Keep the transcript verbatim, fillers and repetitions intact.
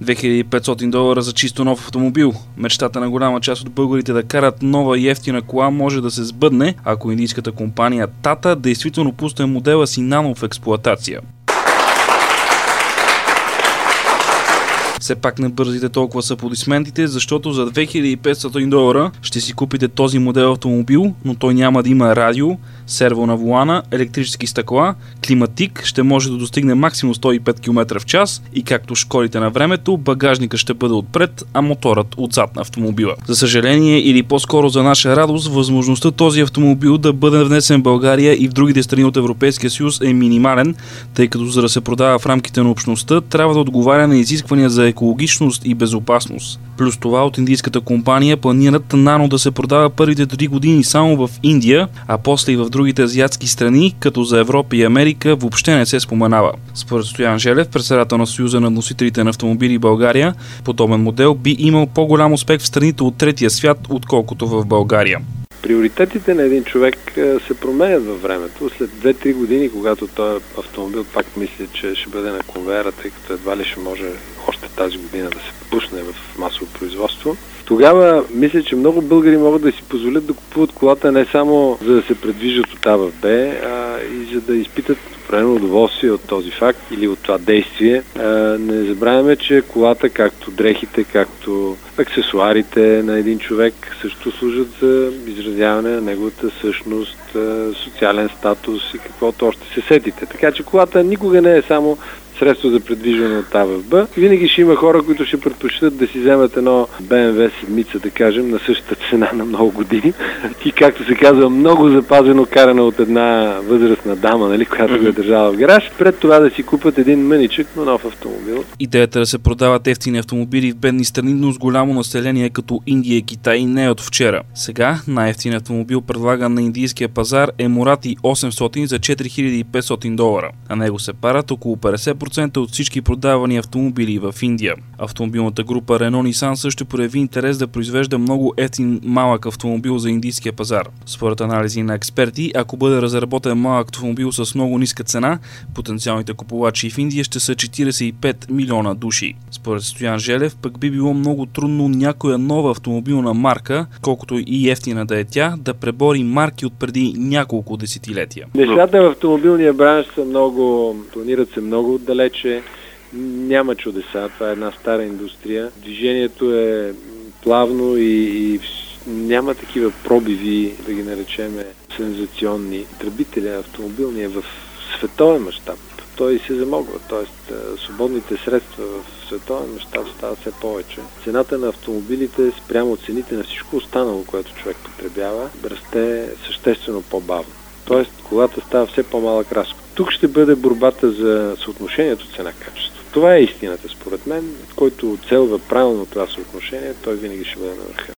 две хиляди и петстотин долара за чисто нов автомобил. Мечтата на голяма част от българите да карат нова и ефтина кола може да се сбъдне, ако индийската компания Tata действително пусне модела си Nano в експлоатация. Все пак не бързите толкова с аплодисментите, защото за две хиляди и петстотин долара ще си купите този модел автомобил, но той няма да има радио, серво на волана, електрически стъкла, климатик, ще може да достигне максимум сто и пет километра в час и както школите на времето, багажника ще бъде отпред, а моторът отзад на автомобила. За съжаление или по-скоро за наша радост, възможността този автомобил да бъде внесен в България и в другите страни от Европейския съюз е минимален, тъй като за да се продава в рамките на общността, трябва да отговаря на изисквания за екологичност и безопасност. Плюс това от индийската компания планират Nano да се продава първите три години само в Индия, а после и в другите азиатски страни, като за Европа и Америка въобще не се споменава. Според Стоян Желев, председател на Съюза на носителите на автомобили в България, подобен модел би имал по-голям успех в страните от третия свят, отколкото в България. Приоритетите на един човек се променят във времето. След две-три години, когато този автомобил пак мисли, че ще бъде на конвейера, тъй като едва ли ще може още тази година да се пусне в масово производство, тогава мисля, че много българи могат да си позволят да купуват колата не само за да се предвижат от А в Б, а и за да изпитат определено удоволствие от този факт или от това действие. Не забравяме, че колата, както дрехите, както аксесуарите на един човек също служат за изразяване на неговата същност, социален статус и каквото още се сетите. Така че колата никога не е само средство за предвижване от А в Б. Винаги ще има хора, които ще предпочитат да си вземат едно Б М В седмица, да кажем, на същата цена на много години. И както се казва, много запазено карана от една възрастна дама, нали, която го е държала в гараж. Пред това да си купат един мъничък, но нов автомобил. Идеята да се продават ефтини автомобили в бедни страни, но с голямо население като Индия и Китай не е от вчера. Сега най-ефтин автомобил, предлаган на индийския пазар, е Мурати осемстотин за четири хиляди и петстотин долара. На него се парат около петдесет процента от всички продавани автомобили в Индия. Автомобилната група Renault Nissan също прояви интерес да произвежда много ефтин малък автомобил за индийския пазар. Според анализи на експерти, ако бъде разработен малък автомобил с много ниска цена, потенциалните купувачи в Индия ще са четиридесет и пет милиона души. Според Стоян Желев, пък би било много трудно някоя нова автомобилна марка, колкото и ефтина да е тя, да пребори марки от преди няколко десетилетия. Нещата в автомобилния бранш са много, планират се много далече, няма чудеса, това е една стара индустрия. Движението е плавно и, и няма такива пробиви, да ги наречеме сензационни. Потребителя автомобилния в световен мащаб той се замогва, т.е. свободните средства в световен мащаб стават все повече. Цената на автомобилите спрямо от цените на всичко останало, което човек потребява, расте съществено по-бавно. Тоест, колата става все по-малък разход. Тук ще бъде борбата за съотношението цена-качество. Това е истината, според мен, който оцелва правилно това съотношение, той винаги ще бъде на върха.